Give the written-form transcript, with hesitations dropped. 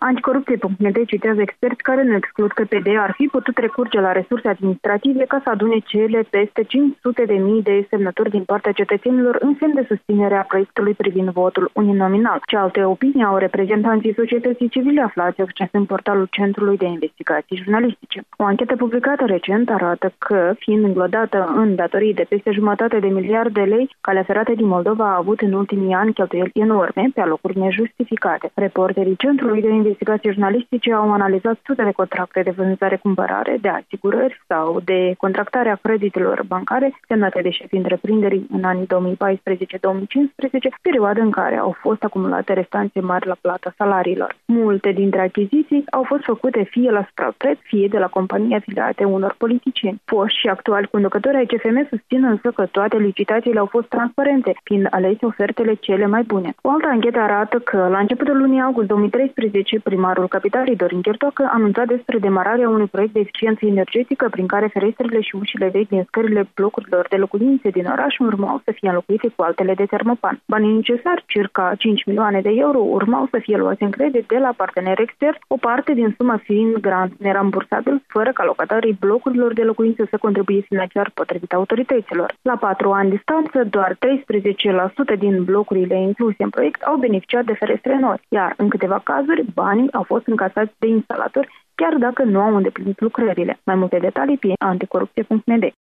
Anticorupție.md citează experți care nu exclud că PD ar fi putut recurge la resurse administrative ca să adune cele peste 500.000 de semnături din partea cetățenilor în semn de susținere a proiectului privind votul uninominal. Ce alte opinii au reprezentanții societății civile aflați în portalul Centrului de Investigații Jurnalistice. O anchetă publicată recent arată că, fiind înglodată în datorii de peste 1,5 miliarde de lei, Calea Ferată din Moldova a avut în ultimii ani cheltuieli enorme pe alocuri nejustificate. Reporterii Centrului de Investigații Jurnalistice au analizat sute de contracte de vânzare-cumpărare, de asigurări sau de contractare a creditelor bancare semnate de șefii întreprinderii în anii 2014-2015, perioadă în care au fost acumulate restanțe mari la plata salariilor. Multe dintre achiziții au fost făcute fie la suprapreț, fie de la companii afiliate unor politicieni. Foști și actuali conducători ai CFM susțin însă că toate licitațiile au fost transparente, fiind alese ofertele cele mai bune. O altă anchetă arată că la începutul lunii august 2013, primarul capitalei Dorin Chertoacă a anunțat despre demararea unui proiect de eficiență energetică prin care ferestrele și ușile vechi din scările blocurilor de locuințe din oraș urmau să fie înlocuite cu altele de termopan. Banii necesari, circa 5 milioane de euro, urmau să fie luați în credit de la parteneri externi, o parte din sumă fiind grant nerambursabil, fără ca locatarii blocurilor de locuințe să contribuie financiar potrivit autorităților. La 4 ani distanță, doar 13% din blocurile incluse în proiect au beneficiat de ferestre noi, iar în câteva cazuri banii au fost încasați de instalatori, chiar dacă nu au îndeplinit lucrările. Mai multe detalii pe anticorupție.md.